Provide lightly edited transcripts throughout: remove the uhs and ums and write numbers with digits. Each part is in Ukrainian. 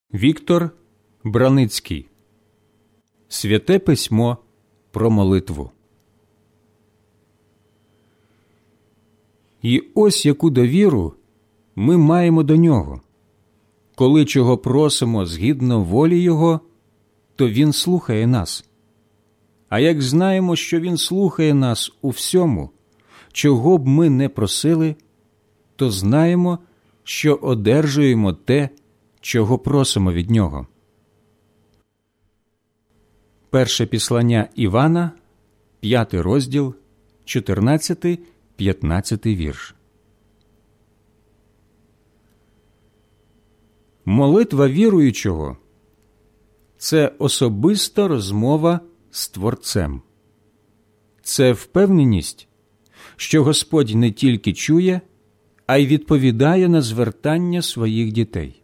Віктор Браницький. Святе письмо про молитву. І ось яку довіру ми маємо до Нього. Коли чого просимо згідно волі Його, то Він слухає нас. А як знаємо, що Він слухає нас у всьому, чого б ми не просили, то знаємо, що одержуємо те, чого просимо від Нього. Перше післання Івана, 5 розділ, 14-15 вірш. Молитва віруючого – це особиста розмова з Творцем. Це впевненість, що Господь не тільки чує, а й відповідає на звертання своїх дітей.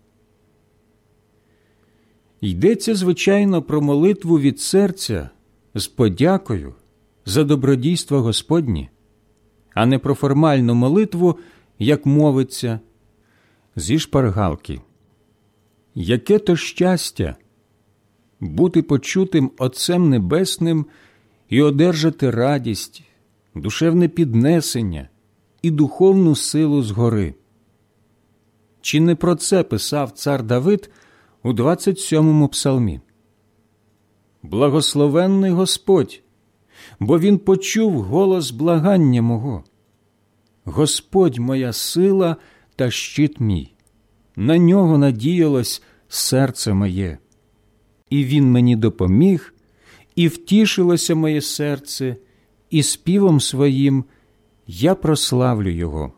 Йдеться, звичайно, про молитву від серця з подякою за добродійство Господні, а не про формальну молитву, як мовиться, зі шпаргалки. Яке то щастя бути почутим Отцем Небесним і одержати радість, душевне піднесення і духовну силу згори. Чи не про це писав цар Давид у 27-му псалмі? «Благословенний Господь, бо Він почув голос благання мого. Господь моя сила та щит мій, на Нього надіялось серце моє. І Він мені допоміг, і втішилося моє серце, і співом своїм я прославлю Його».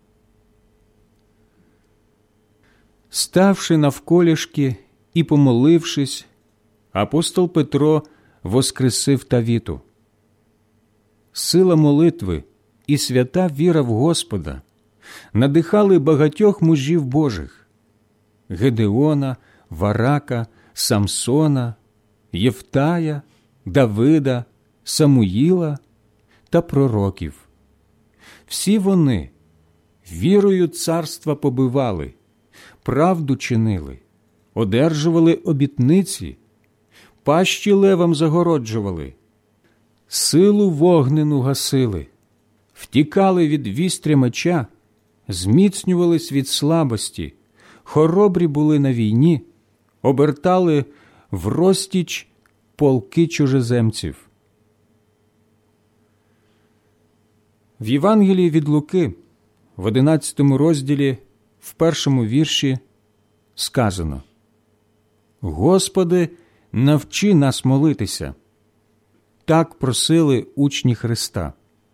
Ставши навколішки і помолившись, апостол Петро воскресив Тавіту. Сила молитви і свята віра в Господа надихали багатьох мужів Божих – Гедеона, Варака, Самсона, Єфтая, Давида, Самуїла та пророків. Всі вони вірою царства побивали, правду чинили, одержували обітниці, пащі левам загороджували, силу вогнену гасили, втікали від вістря меча, зміцнювались від слабості, хоробрі були на війні, обертали в розтіч полки чужеземців. В Євангелії від Луки, в 11 розділі, в 1 вірші сказано: «Господи, навчи нас молитися». Так просили учні Христа.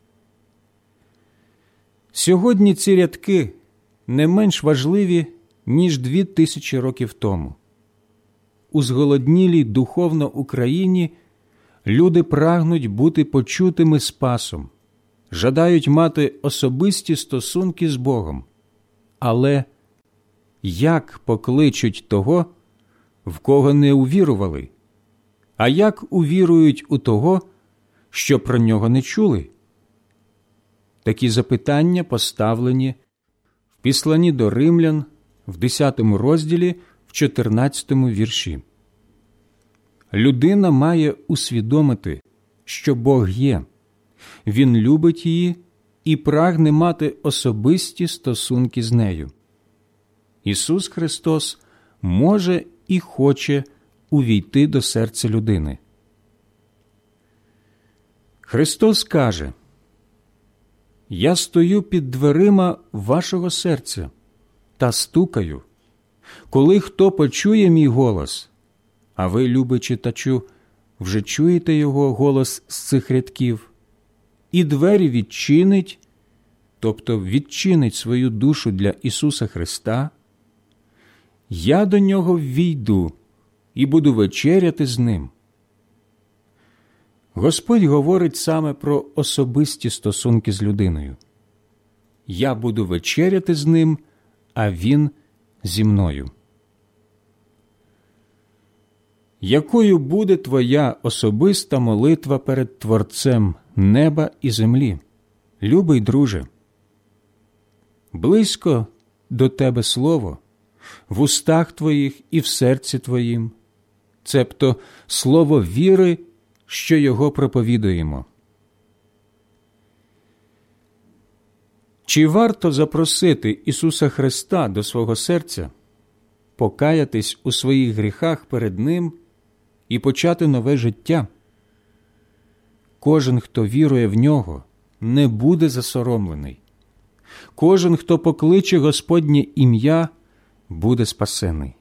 Сьогодні ці рядки не менш важливі, ніж 2000 років тому. У зголоднілій духовно Україні люди прагнуть бути почутими Спасом, жадають мати особисті стосунки з Богом. Але як покличуть того, в кого не увірували? А як увірують у того, що про нього не чули? Такі запитання поставлені в післанні до Римлян в 10 розділі, в 14 вірші. Людина має усвідомити, що Бог є. Він любить її і прагне мати особисті стосунки з нею. Ісус Христос може і хоче увійти до серця людини. Христос каже: «Я стою під дверима вашого серця та стукаю. Коли хто почує мій голос, а ви, любий читачу, вже чуєте його голос з цих рядків, і двері відчинить, тобто відчинить свою душу для Ісуса Христа, я до нього ввійду і буду вечеряти з ним». Господь говорить саме про особисті стосунки з людиною. «Я буду вечеряти з ним, а він зі мною». Якою буде твоя особиста молитва перед Творцем неба і землі, любий друже? Близько до тебе Слово, в устах твоїх і в серці твоїм, цебто слово віри, що його проповідуємо. Чи варто запросити Ісуса Христа до свого серця, покаятись у своїх гріхах перед Ним і почати нове життя? Кожен, хто вірує в Нього, не буде засоромлений. Кожен, хто покличе Господнє ім'я, буде спасений.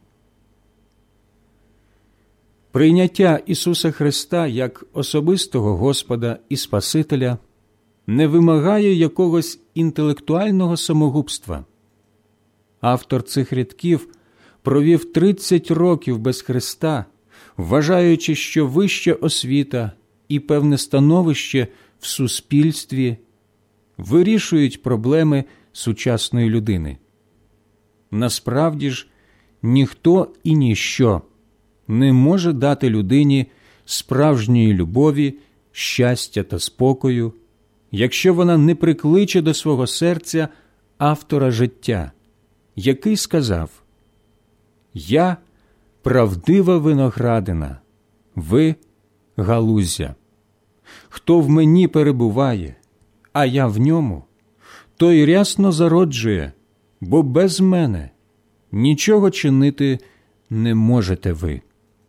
Прийняття Ісуса Христа як особистого Господа і Спасителя не вимагає якогось інтелектуального самогубства. Автор цих рядків провів 30 років без Христа, вважаючи, що вища освіта і певне становище в суспільстві вирішують проблеми сучасної людини. Насправді ж, ніхто і ніщо не може дати людині справжньої любові, щастя та спокою, якщо вона не прикличе до свого серця автора життя, який сказав: «Я – правдива виноградина, ви – галузя. Хто в мені перебуває, а я в ньому, той рясно зароджує, бо без мене нічого чинити не можете ви».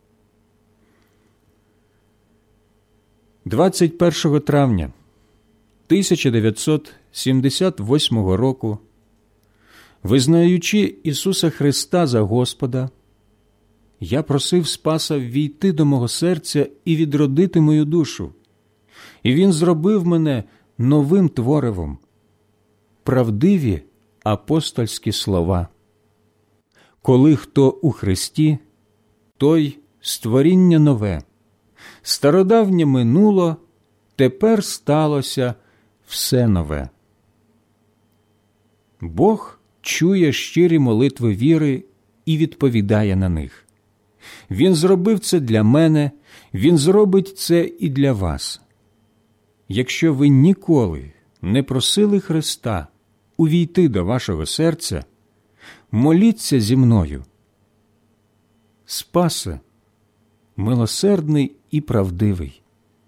21 травня 1978 року, визнаючи Ісуса Христа за Господа, я просив Спаса ввійти до мого серця і відродити мою душу, і Він зробив мене новим творивом. Правдиві апостольські слова. Коли хто у Христі, той створіння нове. Стародавнє минуло, тепер сталося все нове. Бог чує щирі молитви віри і відповідає на них. Він зробив це для мене, Він зробить це і для вас. Якщо ви ніколи не просили Христа увійти до вашого серця, моліться зі мною. Спасе, милосердний і правдивий,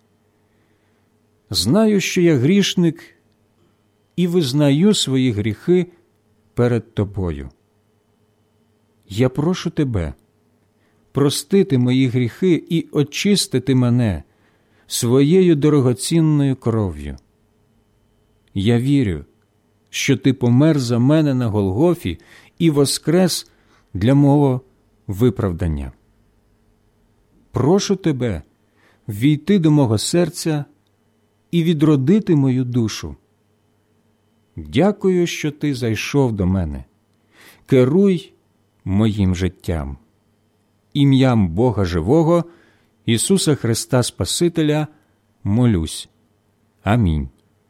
знаю, що я грішник і визнаю свої гріхи перед Тобою. Я прошу Тебе простити мої гріхи і очистити мене своєю дорогоцінною кров'ю. Я вірю, що Ти помер за мене на Голгофі і воскрес для мого виправдання. Прошу Тебе ввійти до мого серця і відродити мою душу. Дякую, що Ти зайшов до мене. Керуй моїм життям. Ім'ям Бога Живого, Ісуса Христа Спасителя, молюсь. Амінь.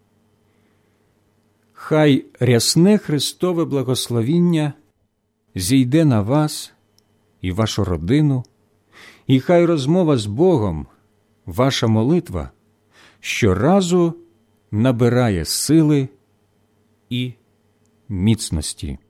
Хай рясне Христове благословіння зійде на вас і вашу родину, і хай розмова з Богом, ваша молитва, щоразу набирає сили і міцності.